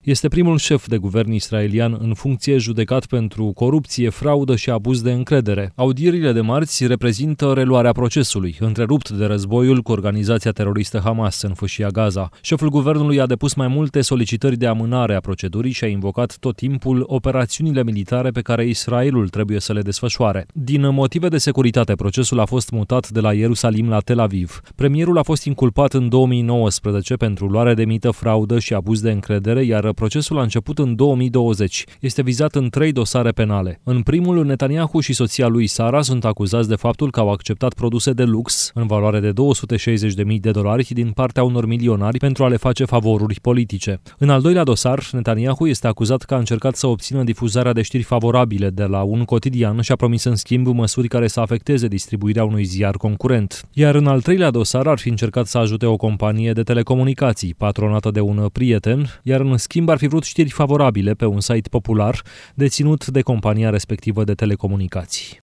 Este primul șef de guvern israelian în funcție judecat pentru corupție, fraudă și abuz de încredere. Audierile de marți reprezintă reluarea procesului, întrerupt de războiul cu organizația teroristă Hamas în fâșia Gaza. Șeful guvernului a depus mai multe solicitări de amânare a procedurii și a invocat tot timpul operațiunile militare pe care Israelul trebuie să le desfășoare. Din motive de securitate, procesul a fost mutat de la Ierusalim la Tel Aviv. Premierul a fost inculpat în 2019 pentru luare de mită, fraudă și abuz de încredere, iar procesul a început în 2020. Este vizat în 3 dosare penale. În primul, Netanyahu și soția lui Sara sunt acuzați de faptul că au acceptat produse de lux în valoare de $260.000 din partea unor milionari pentru a le face favoruri politice. În al doilea dosar, Netanyahu este acuzat că a încercat să obțină difuzarea de știri favorabile de la un cotidian și a promis în schimb măsuri care să afecteze distribuirea unui ziar concurent. Iar în al treilea dosar ar fi încercat să ajute o companie de telecomunicații, patronată de un prieten, iar în schimb ar fi vrut știri favorabile pe un site popular deținut de compania respectivă de telecomunicații.